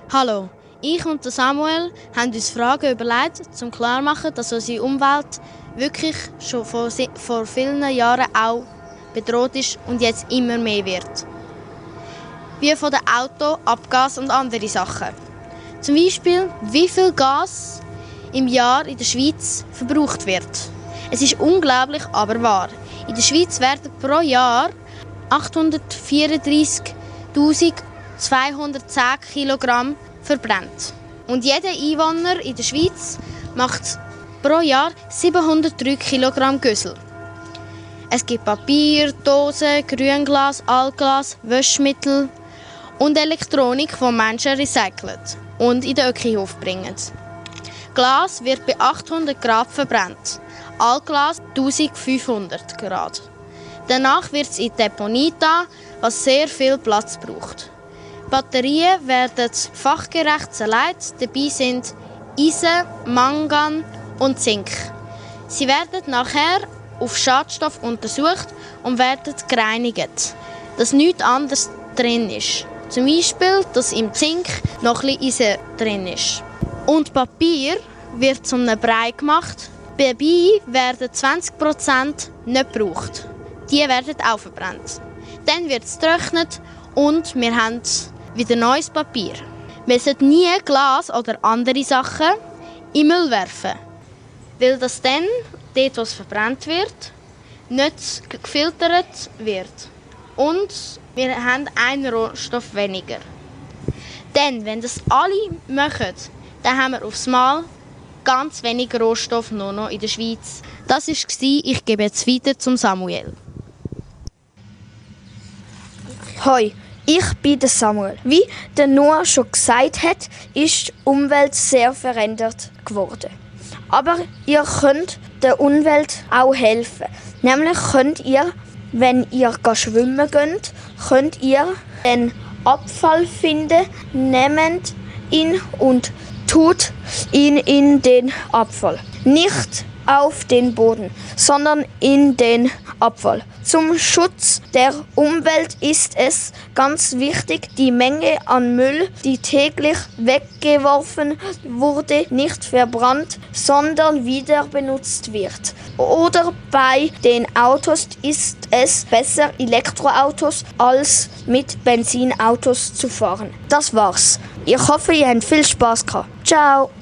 Hallo, ich und Samuel haben uns Fragen überlegt, um klarzumachen, dass unsere Umwelt wirklich schon vor vielen Jahren auch bedroht ist und jetzt immer mehr wird. Wie von den Auto, Abgas und andere Sachen. Zum Beispiel, wie viel Gas im Jahr in der Schweiz verbraucht wird. Es ist unglaublich, aber wahr. In der Schweiz werden pro Jahr 834.210 Kilogramm verbrannt. Und jeder Einwohner in der Schweiz macht pro Jahr 703 Kilogramm Güssel. Es gibt Papier, Dosen, Grünglas, Altglas, Waschmittel und Elektronik, die Menschen recyceln und in den Ökohof bringen. Glas wird bei 800 Grad verbrannt, Altglas 1500 Grad. Danach wird es in die Deponie da, was sehr viel Platz braucht. Batterien werden fachgerecht zerlegt, dabei sind Eisen, Mangan und Zink. Sie werden nachher auf Schadstoff untersucht und werden gereinigt, dass nichts anderes drin ist. Zum Beispiel, dass im Zink noch ein bisschen Eisen drin ist. Und Papier wird zu einem Brei gemacht. Dabei werden 20% nicht gebraucht. Die werden auch verbrannt. Dann wird es getrocknet und wir haben wieder neues Papier. Wir sollten nie Glas oder andere Sachen in den Müll werfen, weil das dann, dort wo es verbrannt wird, nicht gefiltert wird. Und wir haben einen Rohstoff weniger. Denn wenn das alle machen, dann haben wir aufs Mal ganz wenig Rohstoff nur noch in der Schweiz. Das war es. Ich gebe jetzt weiter zum Samuel. Hoi, ich bin der Samuel. Wie der Noah schon gesagt hat, ist die Umwelt sehr verändert geworden. Aber ihr könnt der Umwelt auch helfen. Nämlich könnt ihr, wenn ihr schwimmen geht, könnt ihr den Abfall finden, nehmt ihn und tut ihn in den Abfall. Nicht auf den Boden, sondern in den Abfall. Zum Schutz der Umwelt ist es ganz wichtig, die Menge an Müll, die täglich weggeworfen wurde, nicht verbrannt, sondern wieder benutzt wird. Oder bei den Autos ist es besser, Elektroautos als mit Benzinautos zu fahren. Das war's. Ich hoffe, ihr habt viel Spaß gehabt. Ciao!